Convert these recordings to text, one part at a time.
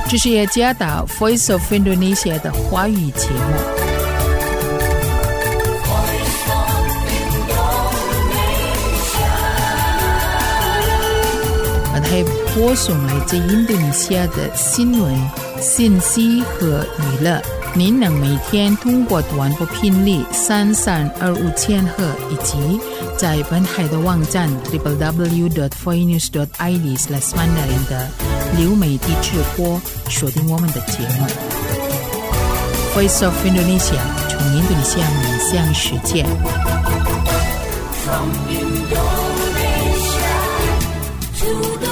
这是雅加达 Voice of Indonesia 的华语节目。还播送来自印度尼西亚的新闻、信息和娱乐。您能每天通过短波频率3325千赫，以及在本台的网站 www.voinews.id/mandarin 的流媒体直播锁定我们的节目。Voice of Indonesia 从印度尼西亚面向世界。From Indonesia to the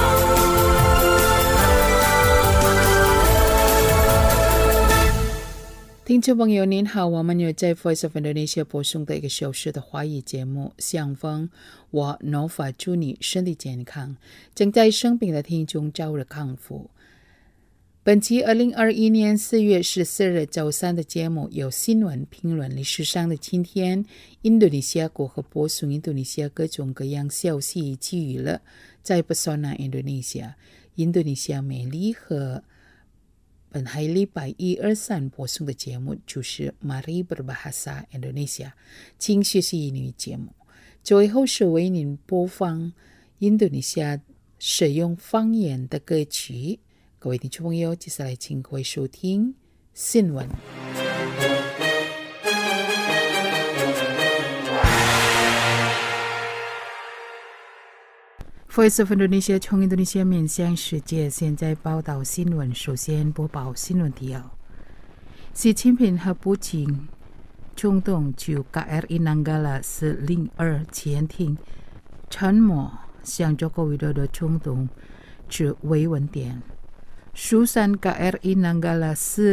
听众朋友您好，我们有在 Voice of Indonesia 播送的1个小时的华语节目，相逢我 Nova 祝你身体健康，正在生病的听众早日康复。本期2021年4月14日周三的节目有新闻评论历史上的今天，印度尼西亚国和播送印度尼西亚各种各样消息以及娱乐，在 Pesona Indonesia 印度尼西亚美丽和本台礼拜1、2、3播送的节目就是 Mari Berbahasa Indonesia 请学习英语节目，最后是为您播放印度尼西亚使用方言的歌曲。各位听众朋友，接下来请各位收听新闻。Voice of Indonesia 从印度尼西亚面向世界，现在报道新闻。首先播报新闻提要：习近平和普京中东就 KRI Nanggala 402潜艇沉没向中国Widodo中东指慰问点，疏散 KRI Nanggala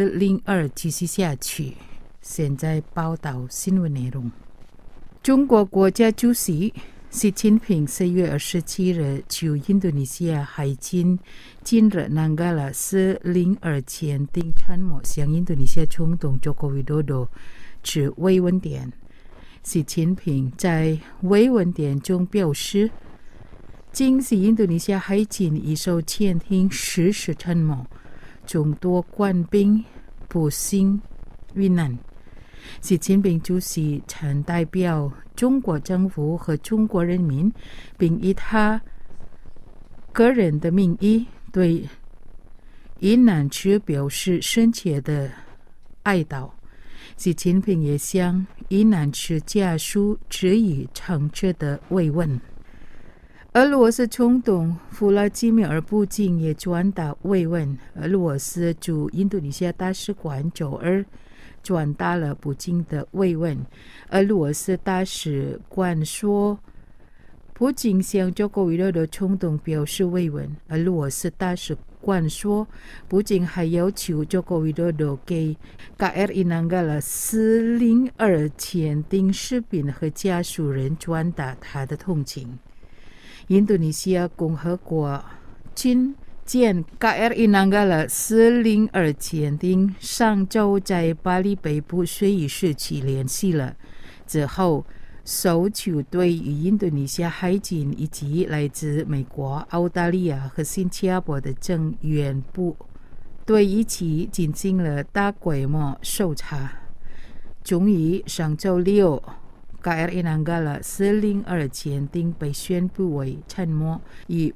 402继续下去。现在报道新闻内容：中国国家主席习近平4月27日就印度尼西亚海军近日Nanggala 402潜艇沉没向印度尼西亚中东Joko Widodo指慰问点。习近平在慰问点中表示，惊喜印度尼西亚海军一艘潜艇失事沉没，众多官兵不幸遇难。习近平主席曾代表中国政府和中国人民，并以他个人的名义对遇难者表示深切的哀悼。习近平也向遇难者家属致以诚挚的慰问。俄罗斯总统弗拉基米尔·普京也转达慰问。俄罗斯驻印度尼西亚大使馆周二转达了普京的慰问。俄罗斯大使馆说，普京向Joko Widodo中东表示慰问。俄罗斯大使馆说，普京还要求Joko Widodo给 KRI Nanggala 402潜艇士兵和家属人转达他的同情。印度尼西亚共和国军舰 KRI Nanggala 402潜艇上周在巴黎北部水域市区联系了之后，搜救队与印度尼西亚海军以及来自美国、澳大利亚和新加坡的增援部队一起进行了大规模搜查。终于上周六KRI Nanggala 402潜艇被宣布为沉没，以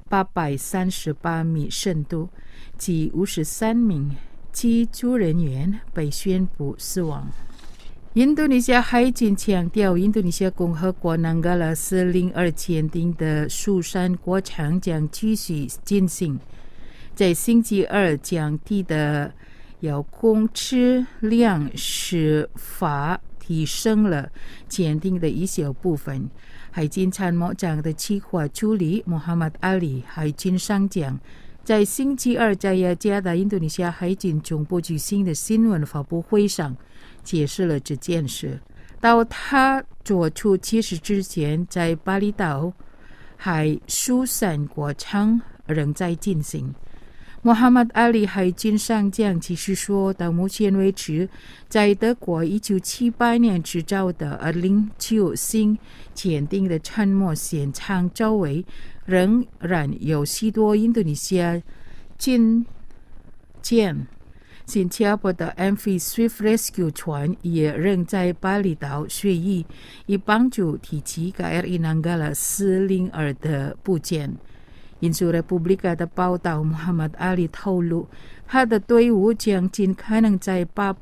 838米深度，其53名机组人员被宣布死亡。印度尼西亚海军强调，印度尼西亚共和国Nanggala 402潜艇的疏散过程将继续进行，在星期二降低的遥控质量使法提升了潜艇的一小部分。海军参谋长的计划助理穆罕默德·阿里海军上将在星期二在雅加达印度尼西亚海军总部举行的新闻发布会上解释了这件事。到他做出解释之前，在巴厘岛海疏散过程仍在进行。穆罕默德·阿里海军上将继续说，到目前为止，在德国1978年制造的209型潜艇的沉没现场周围仍然有许多印度尼西亚军见。新加坡的 MV Swift Rescue 船也仍在巴厘岛学艺，以帮助提起 KRI Nanggala 402的部件。印度 Republika 的报道 Muhammad Ali 透露，他的队伍将尽可能在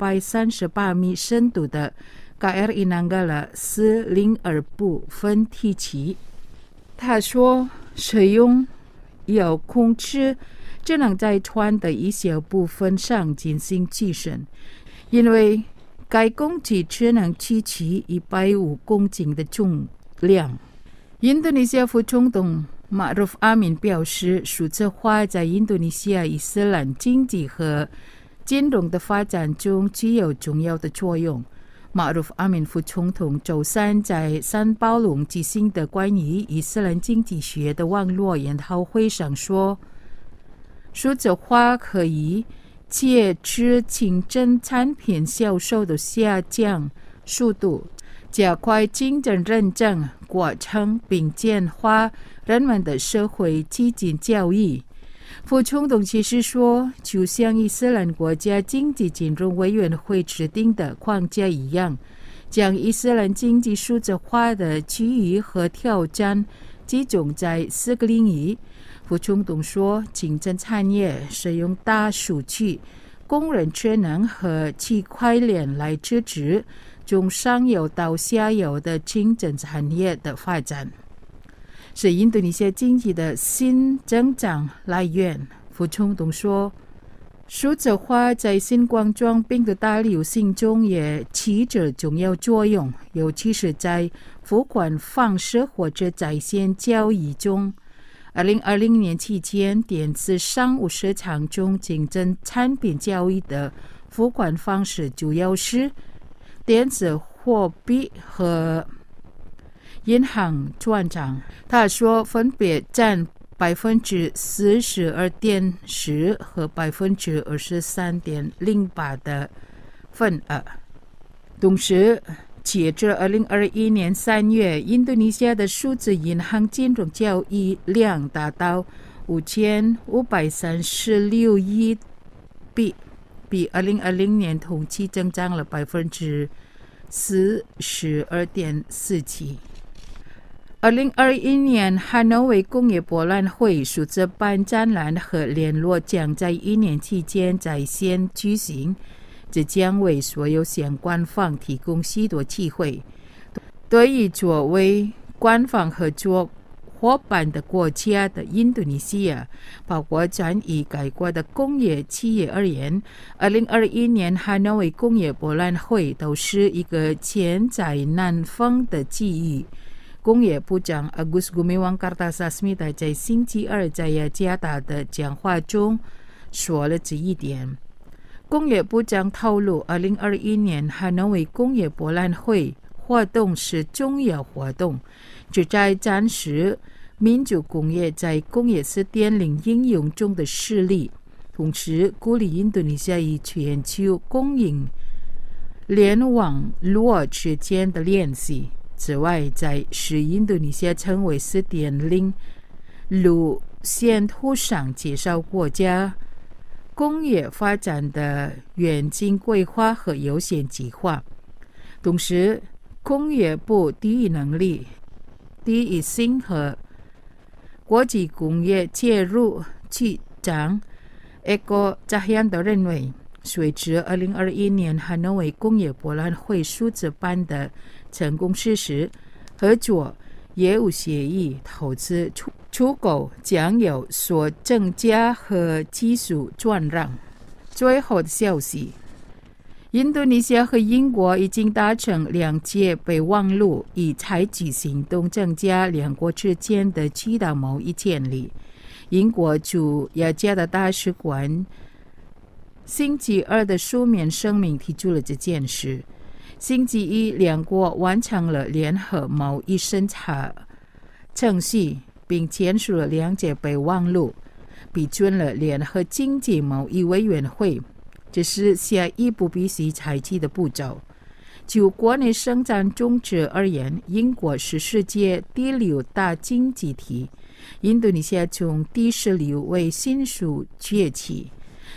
838米深度的 KRI Nanggala 402部分提起。他说，使用遥控车只能在船的一小部分上进行计算，因为该工具只能提起150公斤的重量。印度尼西亚副总统马鲁夫阿敏表示，数字化在印度尼西亚伊斯兰经济和金融的发展中具有重要的作用。马鲁夫阿敏副总统周三在三宝龙举行的关于伊斯兰经济学的网络研讨会上说，数字化可以借助清真产品销售的下降速度，加快竞争认证过程，并简化人们的社会基金交易。副总统其实说，就像伊斯兰国家经济金融委员会制定的框架一样，将伊斯兰经济数字化的机遇和挑战集中在4个领域。副总统说，竞争产业使用大数据、工人智能和区块链来支持从上游到下游的竞争产业的发展，是印度尼西亚经济的新增长来源。副总统说，数字化在新冠状病毒大流行中也起着重要作用，尤其是在付款方式或者在线交易中。2020年期间，电子商务市场中竞争产品交易的付款方式主要是电子货币和银行转账。他说，分别占42.10%和23.08%的份额。同时，截至2021年3月，印度尼西亚的数字银行金融交易量达到5536亿币，比2020年同期增长了42.47%。2021年汉诺威工业博览会数字版展览和联络将在1年期间在线举行，这将为所有相关方提供许多机会。对于作为官方合作伙伴的国家的印度尼西亚，包括参与该国的工业企业而言，2021年汉诺威工业博览会都是一个千载难逢的机遇。工业部长 Agus Gumiwang Kartasasmita 在星期二在雅加达的讲话中说了这一点。工业部长透露，2021年汉诺威工业博览会活动是重要活动，旨在展示民族工业在工业4.0应用中的实力，同时鼓励印度尼西亚与全球供应链网络之间的联系。此外，在使印度尼西亚成为4.0路线图上介绍国家工业发展的远景规划和优先计划。同时，工业部第一能力、第一性和国际工业介入局长 Eko Cahyanto 认为，随着2021年汉诺威工业博览会数字版的成功实施，合作业务协议、投资出口将有所增加和技术转让。最后的消息，印度尼西亚和英国已经达成2届备忘录，以采取行动增加两国之间的巨大贸易潜力。英国驻雅加达大使馆星期二的书面声明提出了这件事。星期一，两国完成了联合贸易审查程序，并签署了2届备忘录，批准了联合经济贸易委员会。这是下一步必须采取的步骤。就国内生产总值而言，英国是世界第6大经济体，印度尼西亚从第16位迅速崛起。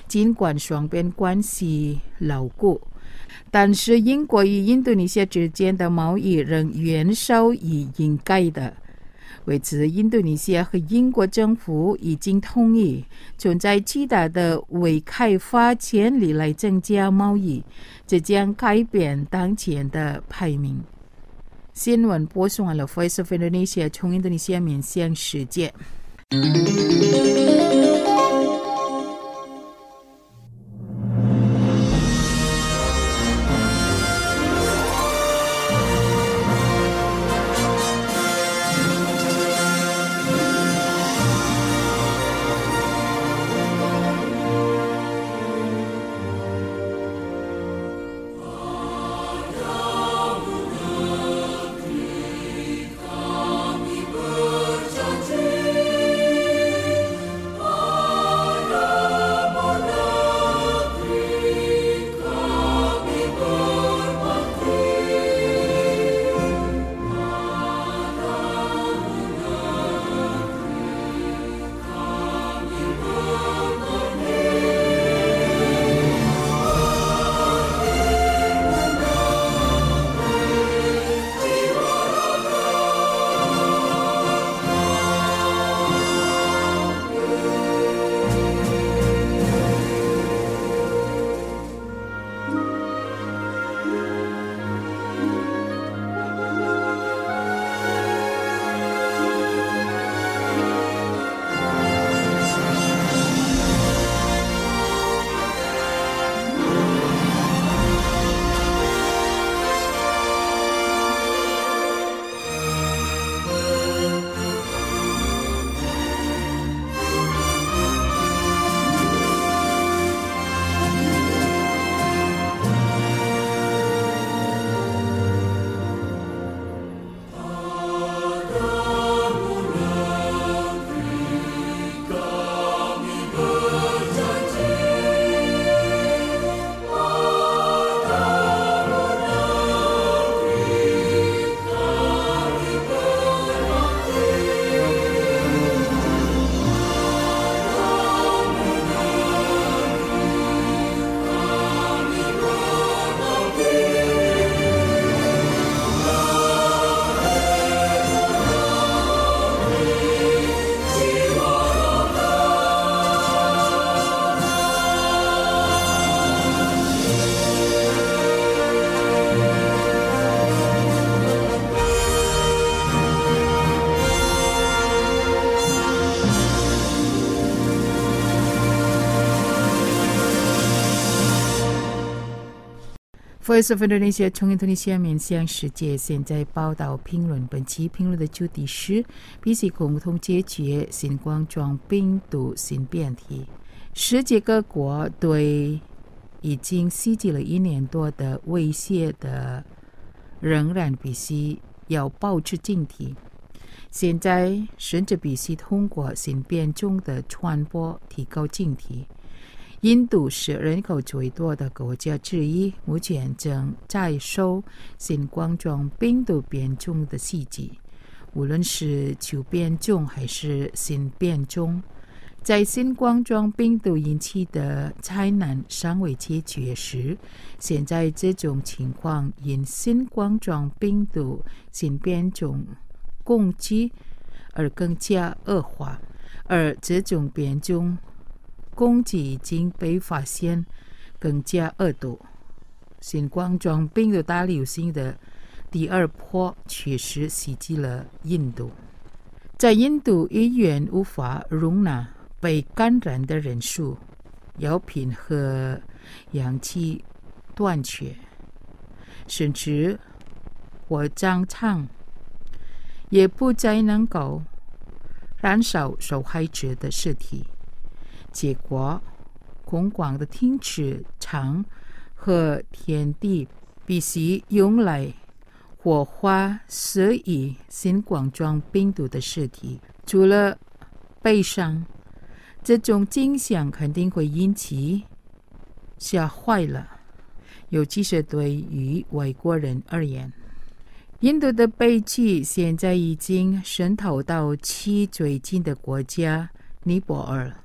尽管双边关系牢固，但是英国与印度尼西亚之间的贸易仍远少于应该的。为此，印度尼西亚和英国政府已经同意存在巨大的未开发潜力来增加贸易，这将改变当前的排名。新闻播送完了 Voice of Indonesia 从印度尼西亚面向世界。Voice of Indonesia 从印度尼西亚面向世界，现在报道评论。本期评论的主题是必须共同解决新冠状病毒新变体。世界各国对已经袭击了1年多的威胁的仍然必须要保持警惕。现在甚至必须通过新变种的传播提高警惕。印度是人口最多的国家之一，目前正在受新冠状病毒变种的袭击。无论是旧变种还是新变种，在新冠状病毒引起的灾难尚未解决时，现在这种情况因新冠状病毒新变种攻击而更加恶化，而这种变种攻击已经被发现更加恶毒。新冠状病毒大流行的第2波确实袭击了印度。在印度，医院无法容纳被感染的人数，药品和氧气短缺，甚至火葬场也不再能够燃烧受害者的尸体。结果，空旷的停车场和田地必须用来火化死于新冠状病毒的尸体。除了悲伤，这种景象肯定会引起吓坏了，尤其是对于外国人而言。印度的悲剧现在已经渗透到其最近的国家尼泊尔。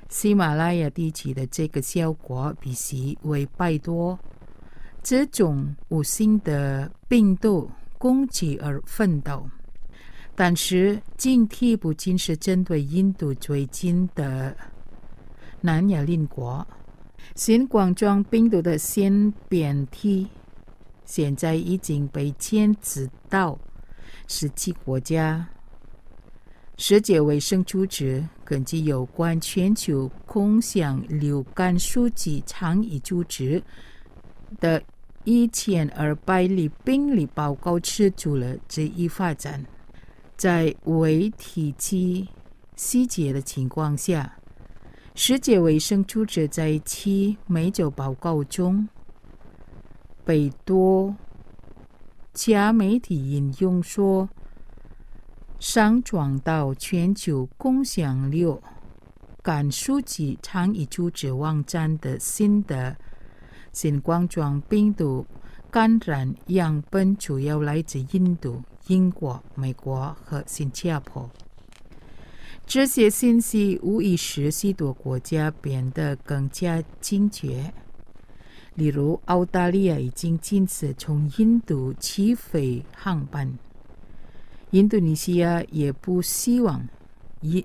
喜马拉雅地区的这个效果比其为拜多这种无形的病毒攻击而奋斗。但是警惕不仅是针对印度最近的南亚邻国，新冠状病毒的新变体现在已经被牵制到17国家。世界卫生组织根据有关全球共享流感数据倡议组织的1200例病例报告指出了这一发展。在未提及细节的情况下，世界卫生组织在其每周报告中被多家媒体引用说，上传到全球共享流感数据倡议组织网站的新的新冠状病毒感染样本主要来自印度、英国、美国和新加坡。这些信息无疑使许多国家变得更加警觉。例如，澳大利亚已经禁止从印度起飞航班。印度尼西亚也不希望因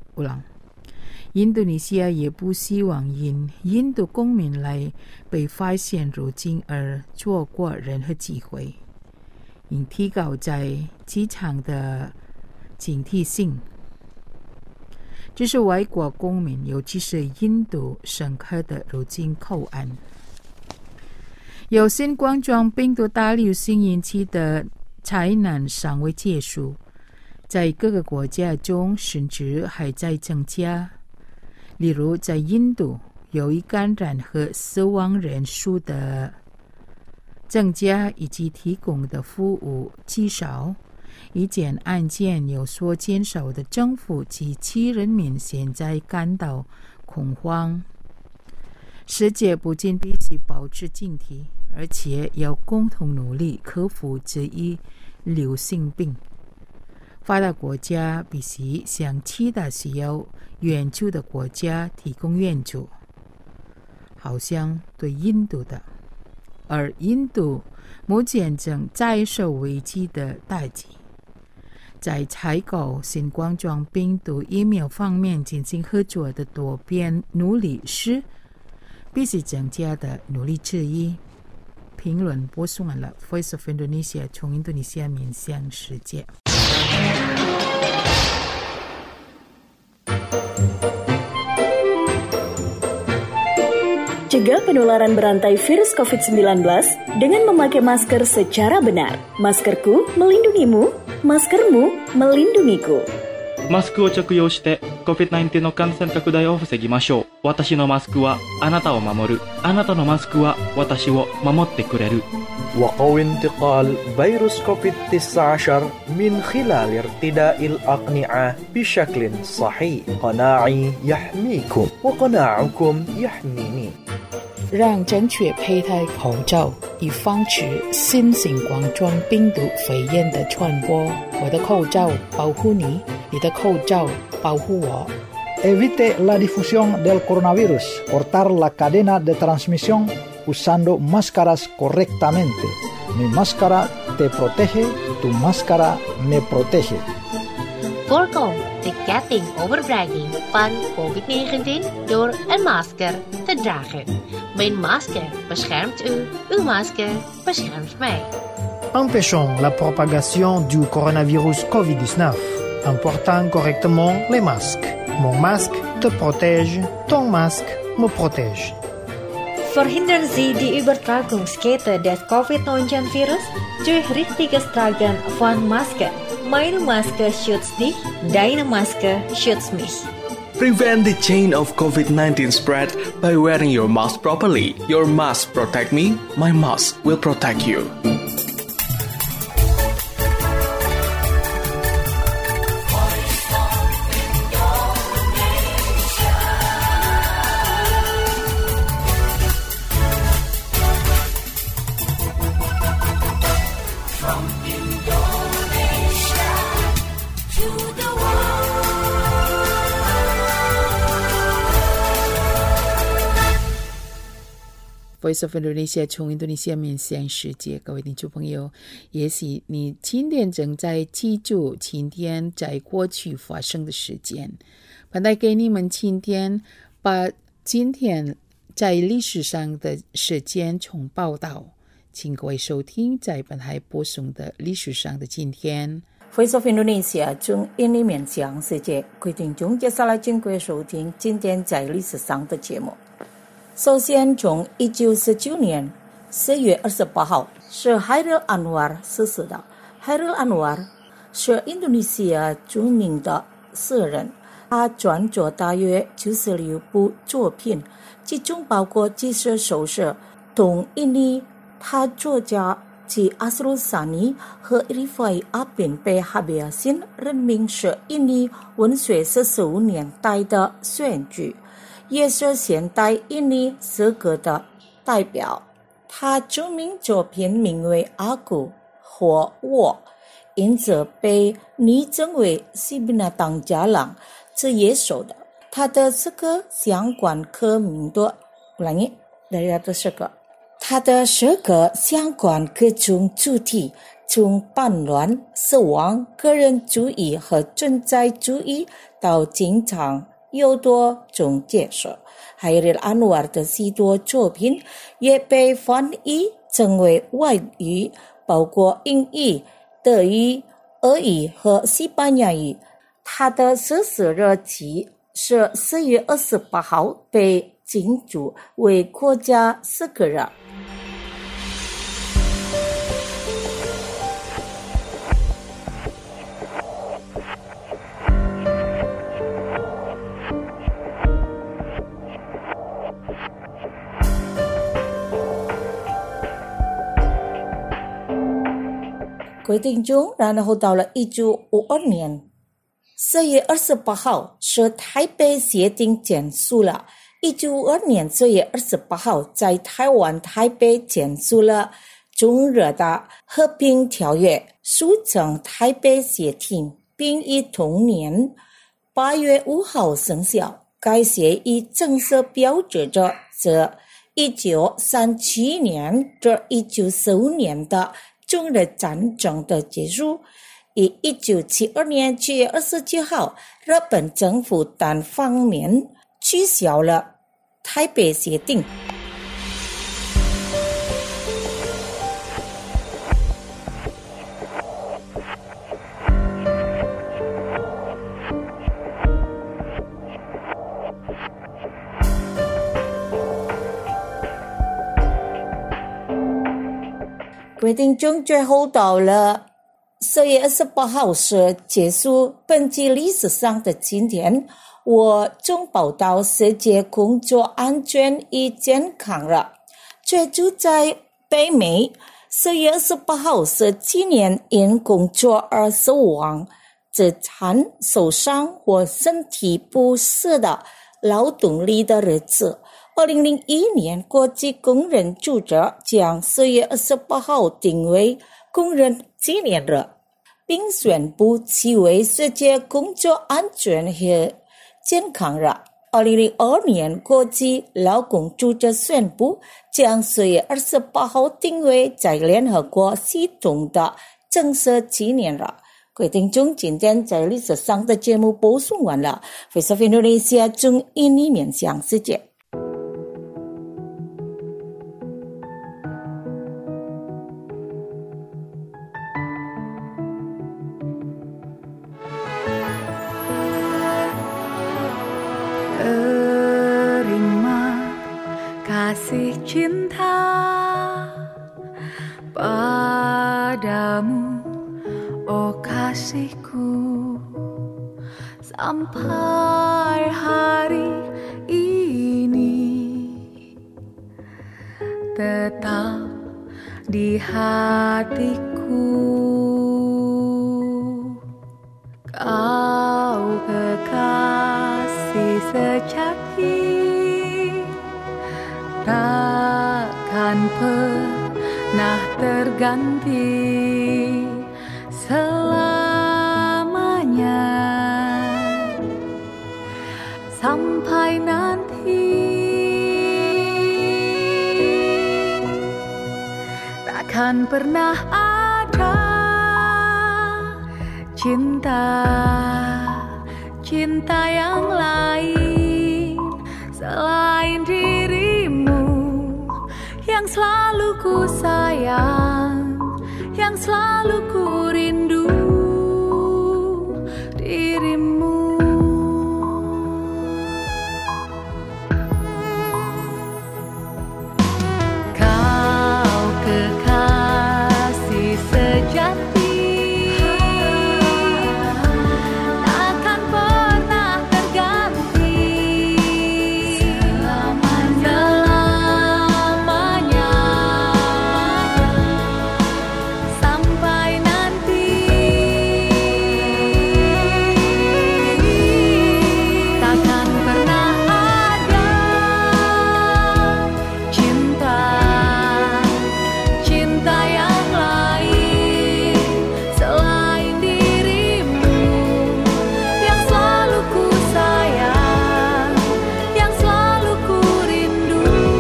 印度公民来被发现入境而错过任何机会，应提高在机场的警惕性。这是外国公民，尤其是印度乘客的入境口岸。由新冠状病毒大流行引起的灾难尚未结束，在各个国家中甚至还在增加。例如，在印度，由于感染和死亡人数的增加以及提供的服务极少，以件案件有所减少的政府及其人民现在感到恐慌。世界不仅必须保持警惕，而且要共同努力克服这一流行病。发达国家必须向其他需要援助的国家提供援助，好像对印度的。而印度目前正遭受危机的打击，在采购新冠状病毒疫苗方面进行合作的多边努力是必须增加的努力之一。评论播送完了 Voice of Indonesia 从印度尼西亚面向世界。 Cegah penularan berantai virus COVID-19 dengan memakai masker secara benar. Maskerku melindungimu, maskermu melindungiku. マスクを着用して COVID-19 の感染拡大を防ぎましょう。私のマスクはあなたを守る。あなたのマスクは私を守ってくれる。 وقوي انتقال فيروس كوفيد-19 من خلال ارتداء الأقنعة بشكل صحيح. قناعي يحميكم وقناعكم يحميني. 让正确佩戴口罩，以防止新型冠状病毒肺炎的传播。我的口罩保护你，你的口罩保护我。 Evite la difusión del coronavirus. Cortar la cadena de transmisión usando máscaras correctamente. Mi máscara te protege, tu máscara me protege. Voorkom de ketting overbrenging van COVID-19 door een masker te dragen. Mijn masker beschermt u, uw masker beschermt mij. Empêchons la propagation du coronavirus COVID-19 en portant correctement les masques. Mon masque te protège, ton masque me protège. Verhindern Sie die Übertragungskette des COVID-19-Virus durch richtiges Tragen von Masken. Meine Maske schützt dich, deine Maske schützt mich. Prevent the chain of COVID-19 spread by wearing your mask properly. Your mask protect me, my mask will protect you. Voice of Indonesia 从印度尼西亚面向世界，各位听众朋友，也许你今天正在记住今天在过去发生的事件，本来给你们今天把今天在历史上的事件从报道，请各位收听在本台播送的历史上的今天。 Voice of Indonesia 从印尼面向世界，各位听众，接下来请各位收听今天在历史上的节目。首先，从1949年4月28号是 Hairil Anwar 逝世的。Hairil Anwar 是印度尼西亚著名的诗人，他创作大约96部作品，其中包括几十首诗。同印尼他作家及阿斯鲁萨尼和伊法伊阿宾被哈比亚辛任命是印尼文学45年代的选举，也是现代印尼诗歌的代表。他著名作品名为《阿古》或《我》，因此被拟证为西比纳当家郎之野兽的。他的诗歌相关科名多，他的诗歌相关各种主题，从叛乱、死亡、个人主义和存在主义到经常有多种解释。Hairil Anwar 的许多作品也被翻译成为外语，包括英语、德语、俄语和西班牙语。他的逝世日期是4月28号，被庆祝为国家诗歌日。各位听众，然后到了1952年4月28号是台北协定结束了。1952年4月28号在台湾台北签署了中日的和平条约，俗称台北协定，并于同年8月5号生效。该协议正式标志着自1937年至1945年的中日战争的结束。于1972年7月27号，日本政府单方面取消了台北协定。各位听众，最后到了4月28号是结束本季历史上的今天，我正报道世界工作安全与健康日。居住在北美4月28号是纪念因工作而死亡、致残、受伤或身体不适的劳动力的日子。2001年国际工人组织将4月28号定为工人纪念日，并宣布其为世界工作安全和健康日。2002年国际劳工组织宣布将4月28号定为在联合国系统的正式纪念日。各位听众，今天在历史上的节目播送完了。Voice of Indonesia 从印尼面向世界。 Kasih cinta padamu, oh kasihku, sampai hari ini tetap di hatiku. Kau kekasih sejati, takkan pernah terganti selamanya sampai nanti. Takkan pernah ada cinta yang lain selain dirimu, yang selalu ku sayang, yang selalu ku rindu dirimu. Kau kekasih sejati, takkan pernah terganti selamanya, sampai nanti. Takkan pernah ada cinta yang lain selain dirimu, yang selalu ku sayang, yang selalu ku rindu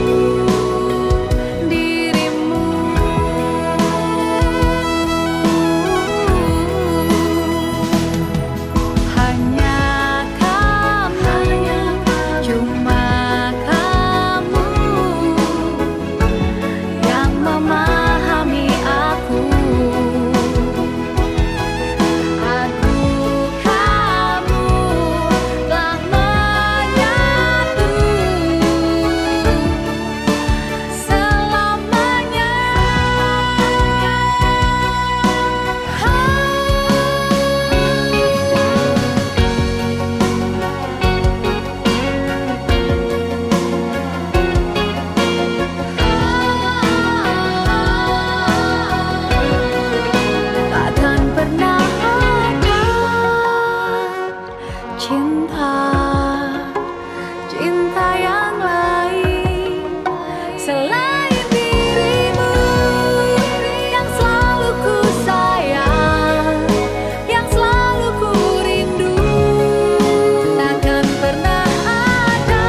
dirimu. Hanya kamu, cuma kamu yang memahami aku. Kamu telah menyatu selamanya. Takkan pernah ada cinta yang lain selain dirimu, yang selalu ku sayang, yang selalu ku rindu. Takkan pernah ada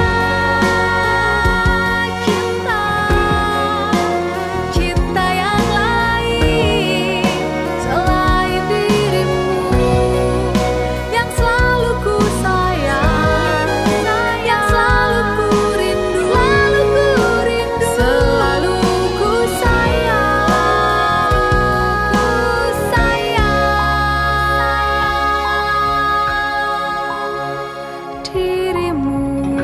cinta yang lain selain dirimu, yang selalu ku sayang, yang selalu ku rindu, selalu ku sayang, dirimu.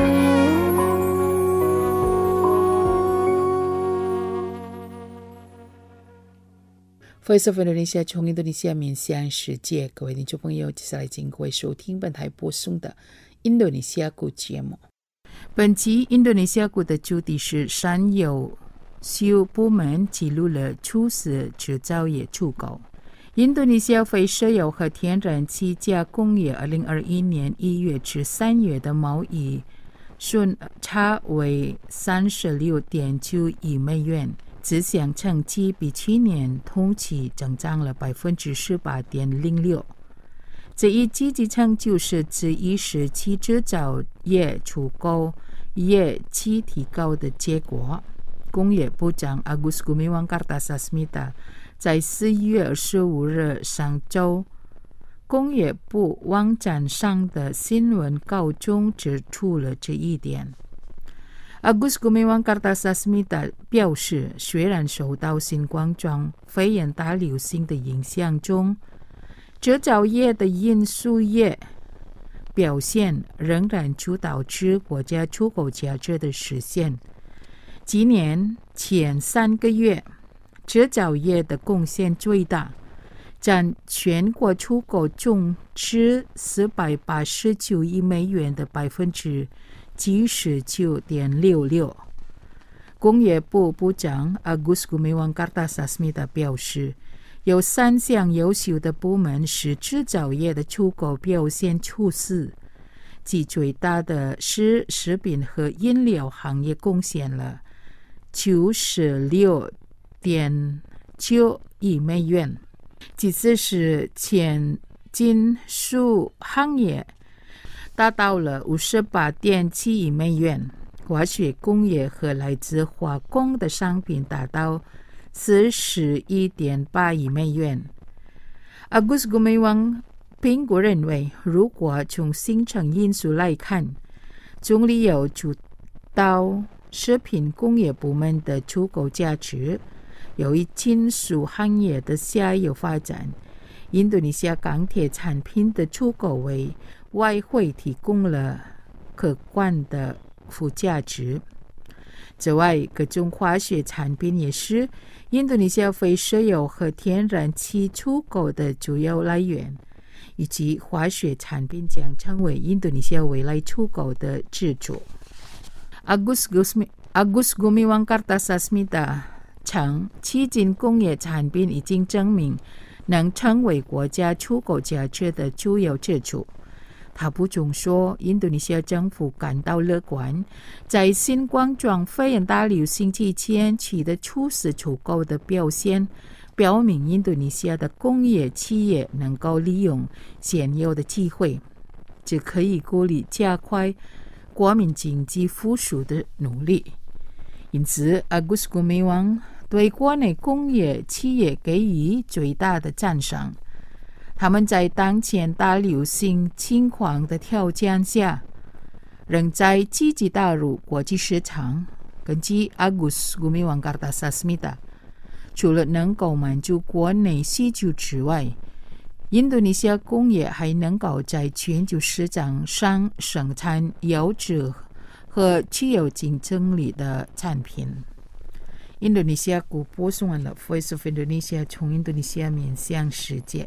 Voice of Indonesia 从印度尼西亚面向世界，各位听众朋友，接下来请各位收听本台播送的印度尼西亚国节目。本期印度尼西亚国的主题是山油修部门记录了初始制造业出口。印度尼西亚非石油和天然气加工业2021年1月至3月的贸易顺差为36.9亿美元，这项成绩比去年同期增长了18.06%。这一积极成就是指2017制造业出口业绩提高的结果。工业部长 Agus Gumiwang Kartasasmita 在4月25日上周工业部网站上的新闻稿中指出了这一点。Agus Gumiwang Kartasasmita 表示，虽然受到新冠状肺炎大流行的影响中，制造业的因素业表现仍然主导致国家出口价值的实现。今年前3个月，制造业的贡献最大，占全国出口总值489亿美元的99.66%。工业部部长 Agus Gumiwang Kartasasmita 表示，有3项优秀的部门使制造业的出口表现出色，其最大的是食品和饮料行业，贡献了96.9亿美元。其次是前金属行业，达到了58.7亿美元。化学工业和来自化工的商品达到 41.8亿美元。Agus Gumiwang评估认为，如果从新成因素来看，总理有主导食品工业部门的出口价值，由于金属行业的下游发展，印度尼西亚钢铁产品的出口为外汇提供了可观的附加值。此外，各种化学产品也是印度尼西亚非石油和天然气出口的主要来源，以及化学产品将成为印度尼西亚未来出口的支柱。Agus Gumiwang Kartasasmita 称，迄今工业产品已经证明能成为国家出口价值的主要支柱。他补充说，印度尼西亚政府感到乐观，在新冠状肺炎大流行期间取得出色出口的表现，表明印度尼西亚的工业企业能够利用现有的机会，这可以鼓励加快国民经济复苏的努力。因此，Agus Gumiwang 对国内工业企业给予最大的赞赏。他们在当前大流行情况的条件下，仍在积极打入国际市场。根据 Agus Gumiwang Kartasasmita， 除了能够满足国内需求之外，印度尼西亚工业还能够在全球市场上生产优质和具有竞争力的产品。印度尼西亚广播送完了 Voice of Indonesia， 从印度尼西亚面向世界。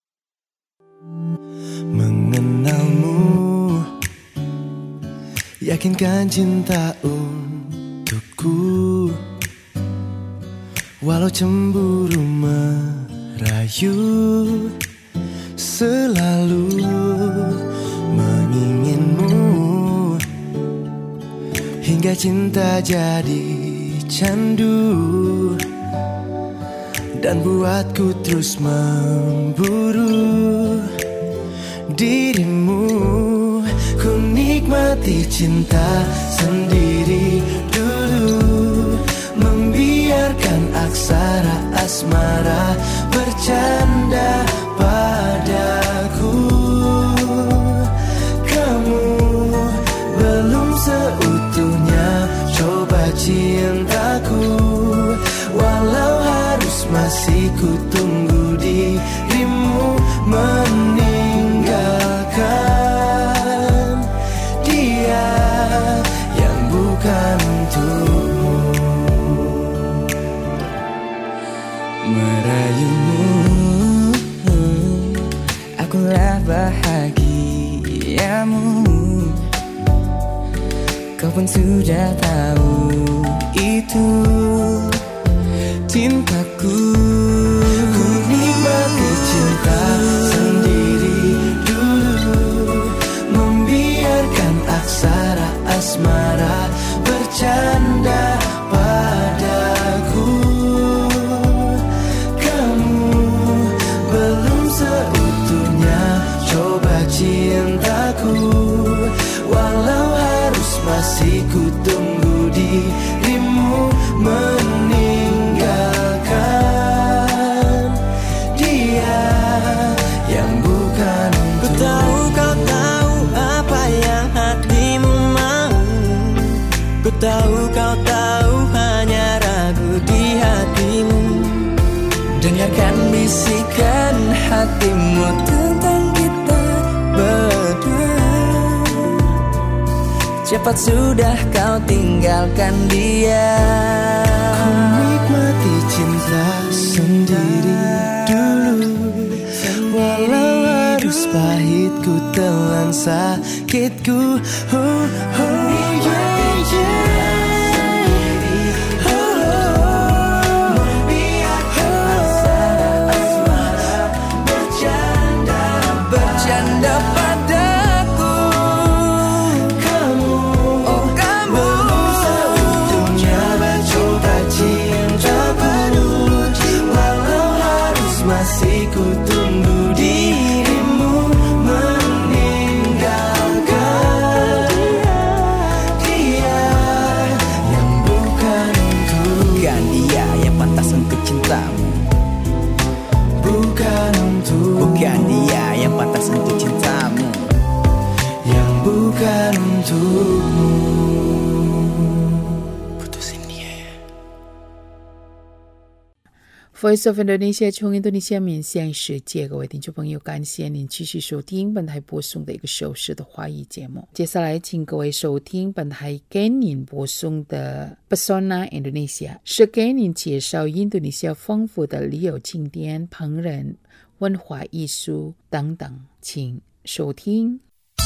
Mengenalmu, yakinkan cinta untukku, walau cemburu merayu, selalu menginginmu, hingga cinta jadi candu, dan buatku terus memburu dirimu. Ku nikmati cinta sendiri dulu, membiarkan aksara asmara bercanda padaku. Kamu belum seutuhnya coba cintaku, walau harus masih ku tunggu dirimu meninggalkan dia yang bukan untukmu. Merayumu, akulah bahagiamu. Kau pun sudah tahu itu cintaku. Ku nikmati cinta sendiri dulu, membiarkan aksara asmara bercanda padaku. Kamu belum seutuhnya coba cintaku, walau harus masih ku tunggu dirimu meninggalkan dia yang bukan untukmu. Ku tahu kau tahu apa yang hatimu mau, ku tahu kau tahu hanya ragu di hatimu. Dengarkan bisikan hatimu tentang kita berdua. Cepat sudah kau tinggalkan dia. Ku nikmati cinta sendiri dulu, walau harus pahit ku telan sakitku. Bercanda padaku. Kamu belum seutuhnya coba cinta baru, walau harus masih ku tunggu dirimu meninggalkan dia yang bukan untukku. Kan dia yang pantas untuk yang pantas untuk cintamu, yang bukan untukmu. Putusin dia. Voice of Indonesia 从印度尼西亚面向世界，各位听众朋友，感谢您继续收听本台播送的一个小时的华语节目。接下来，请各位收听本台给您播送的 Pesona Indonesia， 是给您介绍印度尼西亚丰富的旅游景点、烹饪、文化艺术等等，请收听。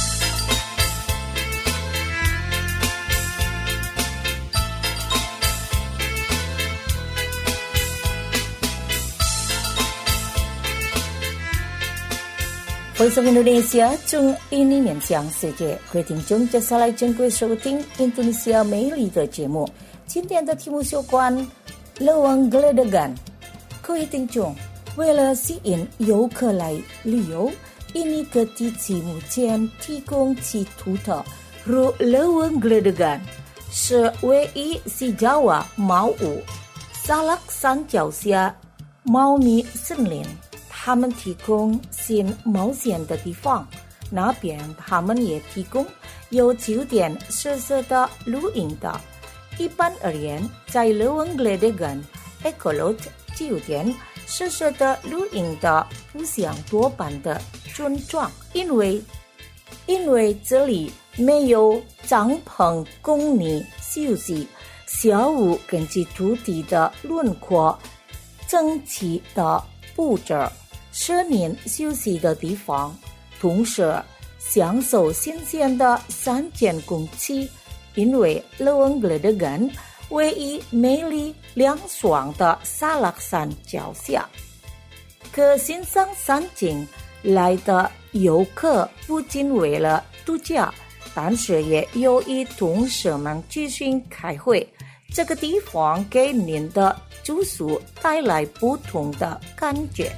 Voice of Indonesia 从印尼面向世界，各位听众，接下来珍贵收听印度尼西亚美丽的节目。今天的题目有关 Lewang Geledegan。各位听众，为了吸引游客来旅游，印尼各地区目前提供其独特如 Lewang Geledegan， 是位于西爪哇毛屋沙拉山脚下茂密森林。他们提供新冒险的地方，那边他们也提供有酒店设施的露营的。一般而言，在 Lewang Geledegan Ecolot 酒店设施的露营的不像多半的村庄，因为这里没有帐篷供你休息，小屋根据土地的轮廓整齐的布置，是您休息的地方，同时享受新鲜的山间空气。因为 Lewang Geledegan位于美丽凉爽的沙拉山脚下，可欣赏山景来的游客不仅为了度假，但是也有意同事们举行开会。这个地方给您的住宿带来不同的感觉。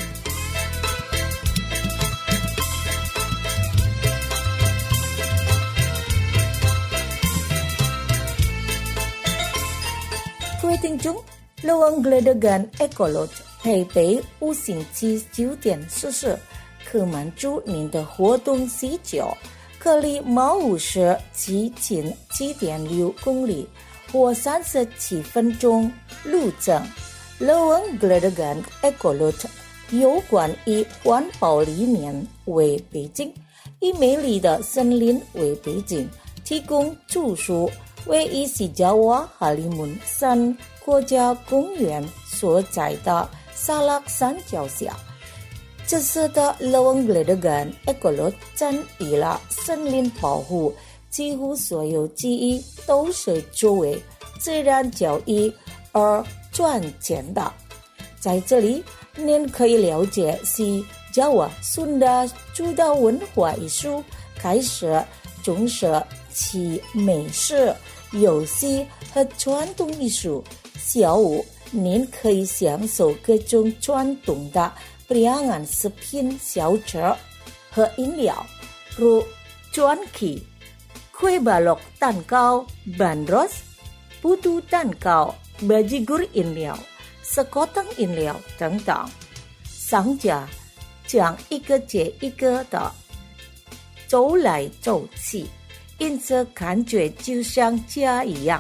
各位听众， Lewang Geledegan Ecolot 配备5星级酒店设施，可满足您的活动需求。可离毛屋市极近7.6公里或37分钟路程。Lewang Geledegan Ecolot 有关以环保理念为背景，以美丽的森林为背景，提供住宿。位于西爪哇哈里mun山国家公园所在的沙拉山脚下，这次的 Lewang Geledegan Ecolot 占据了森林保护，几乎所有记忆都是作为自然教育而赚钱的。在这里，您可以了解西爪哇Sunda主导文化艺术，开始重视其美食、游戏和传统艺术。小屋您可以享受各种传统的perayaan食品小吃和饮料，如cuanki、kue balok 蛋糕、bandros、putu 蛋糕、bajigur 饮料、sekoteng 饮料等等。商家将一个接一个的走来走去，因此感觉就像家一样。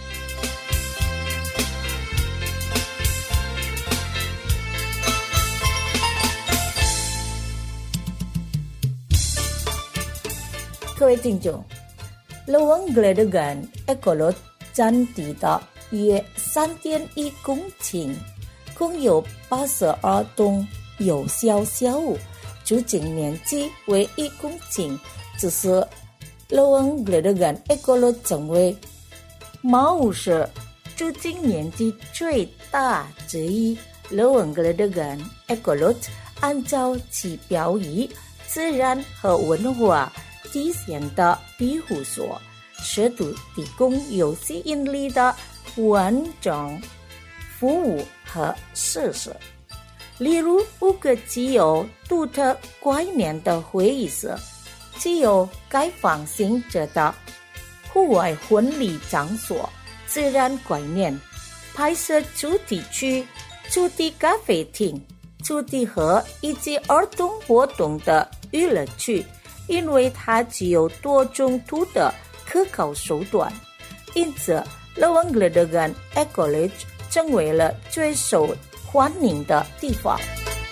各位听众， Lewang Geledegan Ecolot 占地的约 3.1 公顷，共有82栋有小屋，租金面积为1公顷，这是 Lewang Geledegan Ecolot 成为毛屋市租金面积最大之一。Lewang Geledegan Ecolot 按照其标语自然和文化体现的庇护所，试图提供有吸引力的完整服务和设施，例如5个具有独特概念的会议室，具有开放性质的户外婚礼场所、自然概念、拍摄主题区、主题咖啡厅、 主题盒以及儿童活动的娱乐区，因为它具有多种途的可靠手段，因此 Lawang Gledagan Ecolodge 成为了最受欢迎的地方。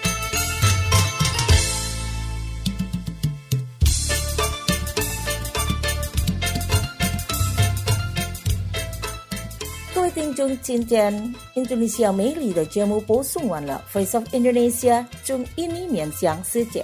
各位听众，今天印度尼西亚美丽的节目播送完了 Voice of Indonesia 中印尼面向世界。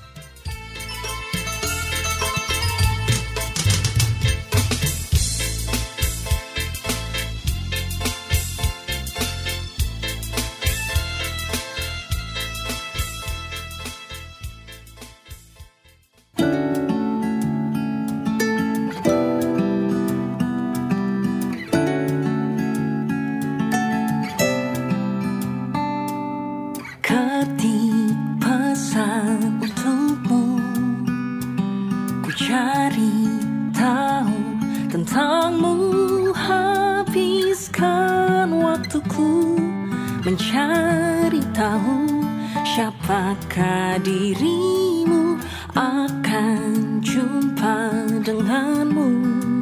Mencari tahu siapakah dirimu, akan jumpa denganmu.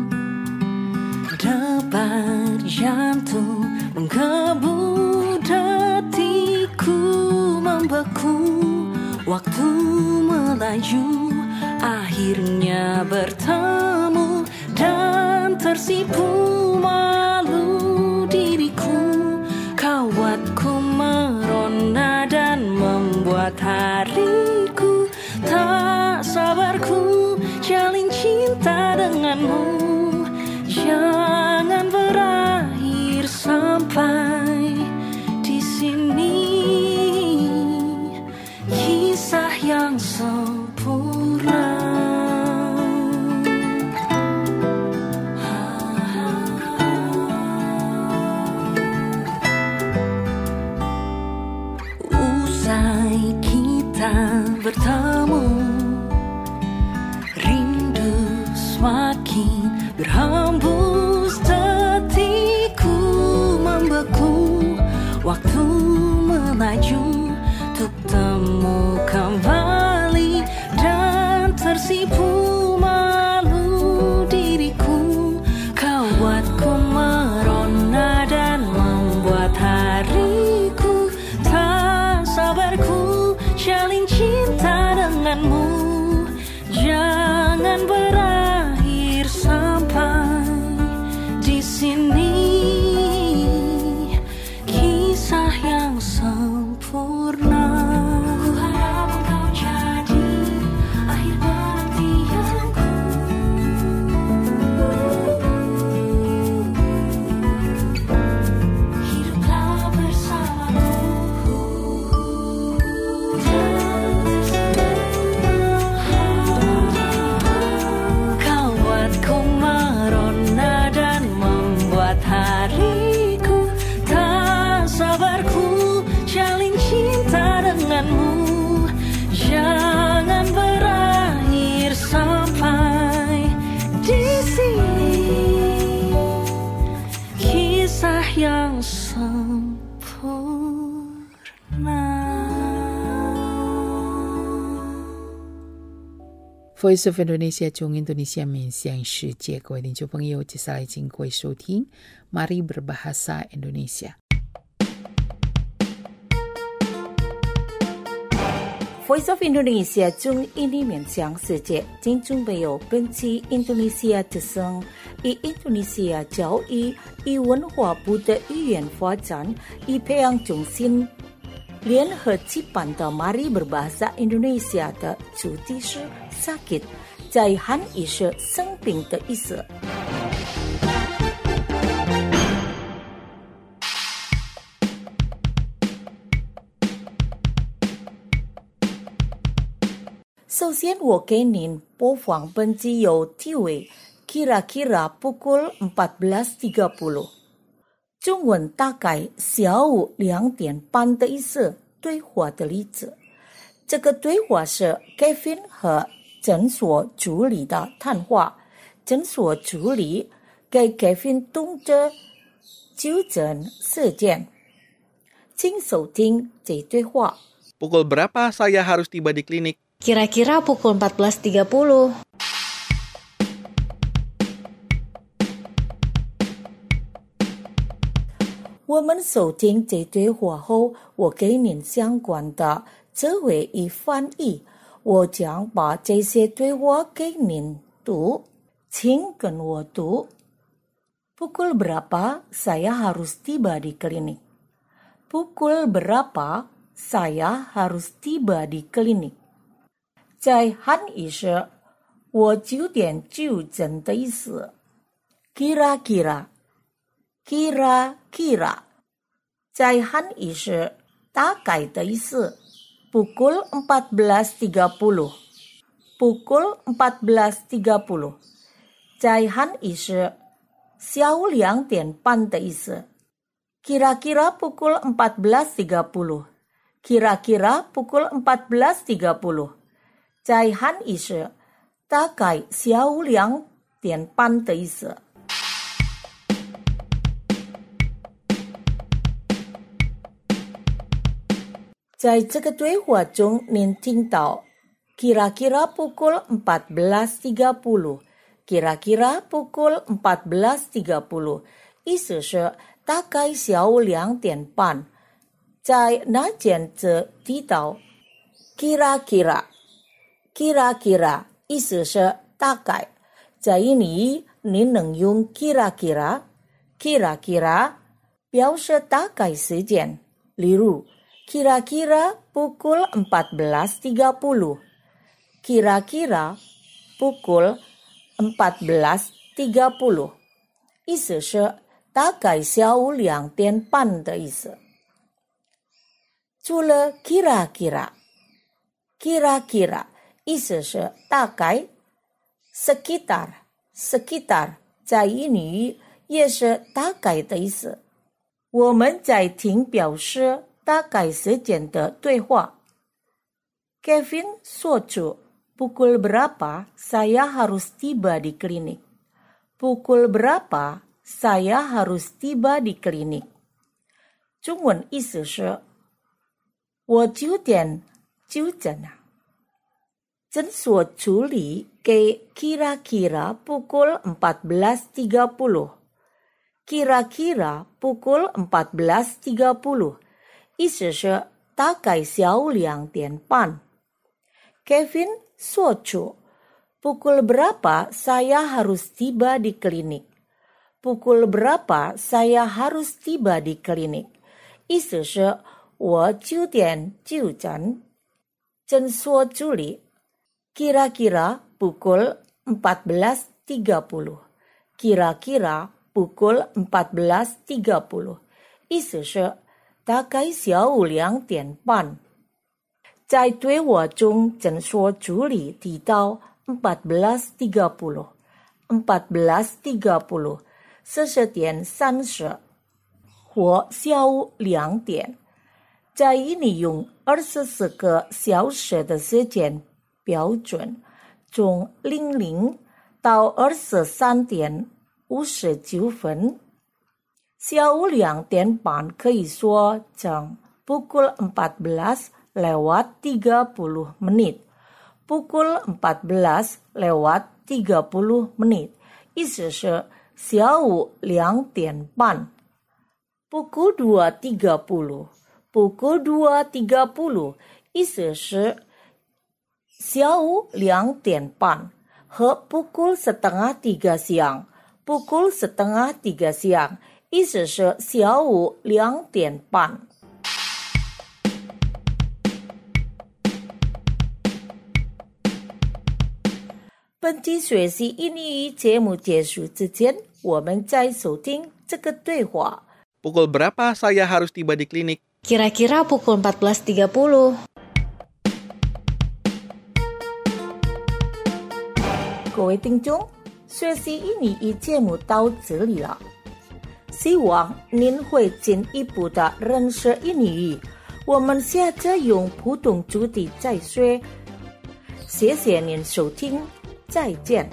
Debar jantung menggebu, detikku membeku. Waktu melaju, akhirnya bertemu dan tersipu malu diriku. Kawatku merona dan membuat hariku tak sabarku jalin cinta denganmu. Jangan berakhir sampai di sini, kisah yang sempurna. Bertemu, rindu semakin berhembus, detikku membeku. Waktu melaju untuk temu kembali dan tersipu malu diriku. Kawatku merona dan membuat hariku tak sabarku jalin cinta denganmu. Jangan berakhir sampai di sini, kisah yang sempurna. Ku harap engkau jadi akhir penantianku. Hiduplah bersamaku. Hariku tak sabarku jalin cinta denganmu. Jangan berakhir sampai di sini, kisah yang sempurna. Voice of Indonesia 中印度尼西亚面向世界，各位听众朋友，接下来请各位收听 Mari Berbahasa Indonesia. Voice of Indonesia 中印尼面向世界，听众朋友，本期印度尼西亚之声以印度尼西亚教育与文化部的语言发展与培养中心联合举办的 Mari Berbahasa Indonesia 的主题是 sakit， 在汉语是生病的意思。首先我给您播放本集有地位 kira-kira pukul 14.30， 中文大概下午2点半的意思，对话的例子。这个对话是 Kevin 和诊所助理的谈话，诊所助理给 Kevin 动着纠正事件。请收听这对话。 Pukul berapa saya harus tiba di klinik? Kira-kira pukul 14.30. 我们收听这对话后，我给您相关的词汇与翻译。我将把这些对话给您读，请跟我读。Pukul berapa saya harus tiba di klinik? Pukul berapa saya harus tiba di klinik? 在汉语是我9点就诊的意思。Kira-kira Kira-kira 在汉语是大概的意思。Pukul 14.30 Pukul 14.30 在汉语是下午2点半的意思。Kira-kira pukul 14.30 Kira-kira pukul 14.30在汉语是大概下午2点半的意思。在这个对话中，您听到 kira-kira pukul 14.30 kira-kira pukul 14.30 意思是大概下午2点半。在那间则提到 kira-kira kira-kira 意思是大概。在印尼，您能用 kira-kira kira-kira 表示大概时间，例如Kira-kira pukul 14.30 Kira-kira pukul 14.30意思是大概下午2点半的意思。除了 kira-kira Kira-kira 意思是大概。sekitar Sekitar 在印尼也是大概的意思。我们在听表示大概时间的对话。Kevin 说出 Pukul berapa saya harus tiba di klinik? Pukul berapa saya harus tiba di klinik? 中文意思是我9点就诊了。诊所助理给 kira-kira pukul 14.30 Kira-kira pukul 14.30意思是大概下午2点半。Kevin 说出 Pukul berapa saya harus tiba di klinik? Pukul berapa saya harus tiba di klinik? 意思是我9点就诊。诊所助理 Kira-kira pukul 14.30 Kira-kira pukul 14.30意思是大概下午2点半。在对话中，诊所助理提到 14.30 14.30 40点30或下午2点。在印尼用24个小时的时间标准，从00到23点59分。下午2点半可以说成 pukul 14.30 menit pukul 14.30 menit 意思是下午2点半。pukul 2.30 pukul 2.30 意思是下午2点半和 pukul 2:30 siang pukul 2:30 siang意思是下午2点半。本期学习印尼语节目结束之前，我们再收听这个对话。 Pukul berapa saya harus tiba di klinik? Kira-kira pukul 14.30. 各位听众，学习印尼语节目到这里了。希望您会进一步的认识印尼语。我们下次用普通主题再学。谢谢您收听，再见。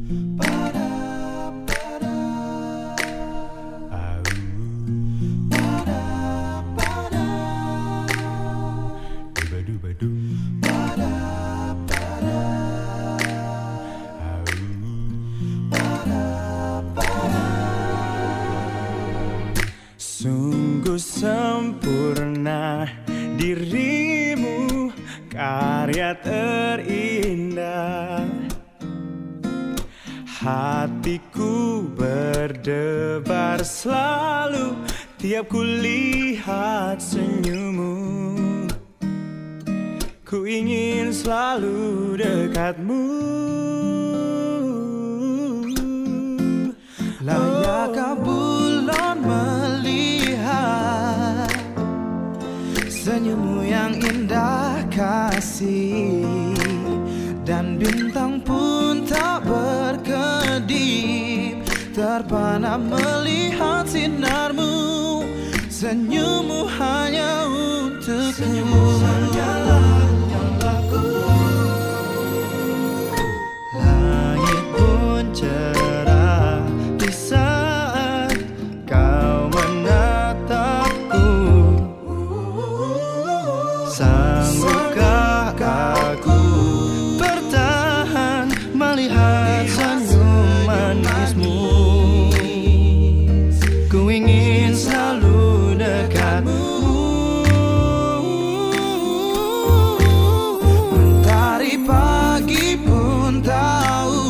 Sungguh sempurna dirimu, karya terindah. Hatiku berdebar selalu tiap ku lihat senyummu. Ku ingin selalu dekatmu. Layakkah bulan melihat senyummu yang indah kasih, dan bintang pun tak berkedip terpana melihat sinarmu. Senyummu hanya untukku. Senyummu hanyalah nyalaku. Langit pun cerah di saat kau menatapku. Sanggupkah aku bertahan melihat senyum manismu? Ku ingin selalu dekatmu. Mentari pagi pun tahu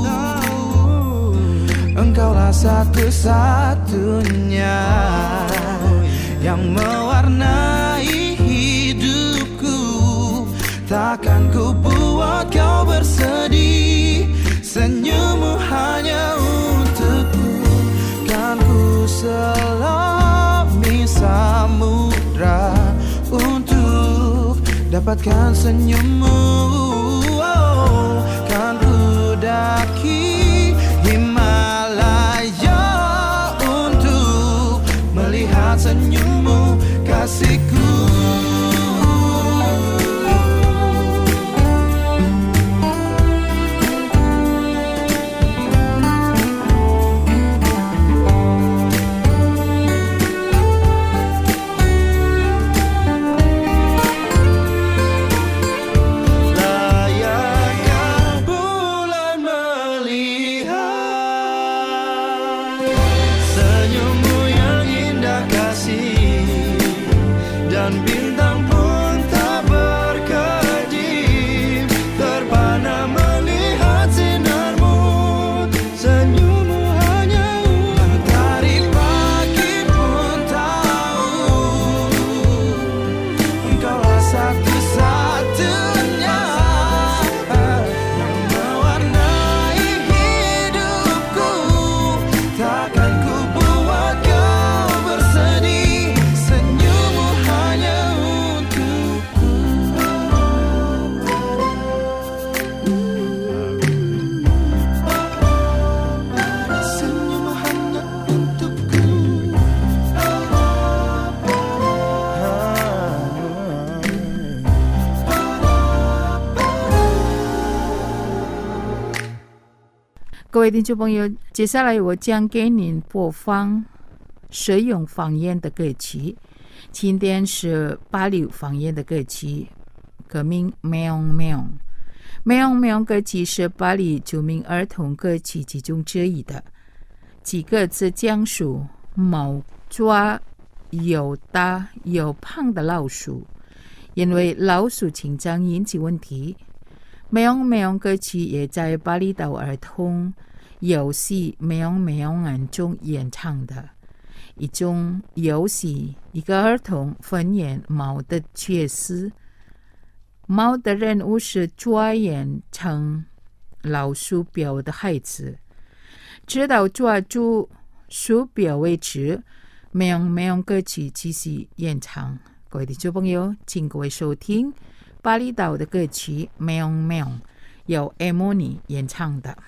engkaulah satu-satunya yang mewarnai hidupku. Takkan ku buat kau bersedih. Senyummu hanya untukku. Kan ku selami samudra untuk dapatkan senyummu. Oh, kan ku daki Himalaya untuk melihat senyummu, kasihku. 各位听众朋友，接下来我将给您播放蛇勇方言的歌曲。今天是86方言的歌曲，歌名 Meong Meong。Meong Meong 歌曲是86著名儿童歌曲其中之一的，几个字讲述猫抓有大有胖的老鼠，因为老鼠紧张引起问题。Meong Meong 歌曲也在巴厘岛儿童游戏 Meong Meong 中演唱的。一种游戏，一个儿童扮演猫的角色，猫的任务是抓演成老鼠标的孩子，直到抓住鼠标为止。Meong Meong 歌曲继续演唱。各位听众朋友，请各位收听巴厘岛的歌曲 Meong Meong， 由 Emoni 演唱的。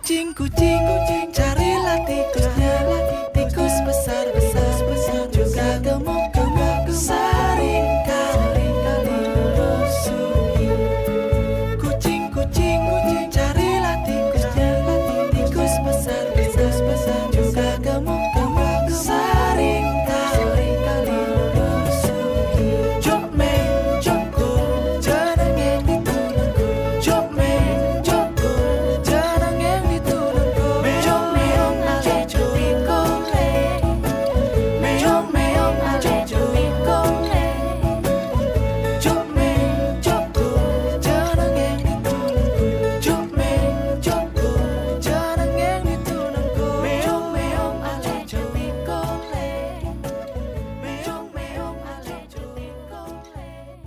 Kucing-kucing carilah tikusnya, tikus besar-besar juga gemuk-gemuk, seringkali dirusuhi. Kucing-kucing carilah tikusnya, tikus besar-besar juga gemuk-gemuk, seringkali dirusuhi. Jokmeng jokul jeneng yang ditulungku, jokmeng jokul jeneng yang ditulungku. Meong meong ale jopikong le, meong meong ale jopikong le. Jokmeng jokul jeneng yang ditulungku, jokmeng jokul jeneng yang ditulungku. Meong meong ale jopikong le, meong meong ale jopikong le.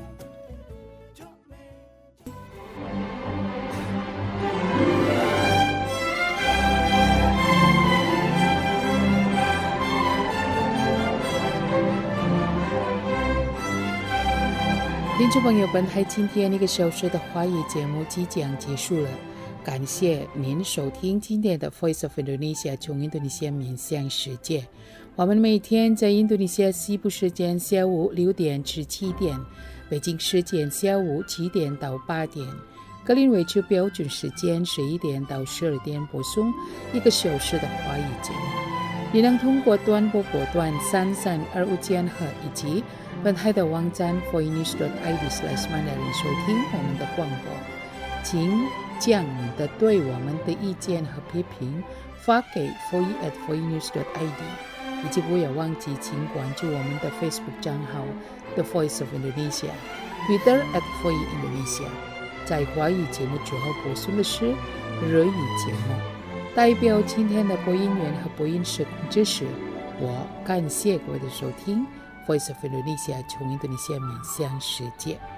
Jokmeng 听众朋友，本台今天1个小时的华语节目即将结束了，感谢您收听今天的 Voice of Indonesia 从印度尼西亚面向世界。我们每天在印度尼西亚西部时间下午6点至7点，北京时间下午7点到8点，格林威治标准时间11点到12点播送1个小时的华语节目。你能通过短波波段3325千赫以及本台的网站 voinews.id/mandarin 收听我们的广播，请将你的对我们的意见和批评发给 voice@voinews.id， 以及不要忘记请关注我们的 Facebook 账号 The Voice of Indonesia， Twitter @voiceindonesia。在华语节目之后播送的是日语节目。代表今天的播音员和播音社工知识，我感谢各位的收听。Voice of Indonesia 从印度尼西亚面向世界。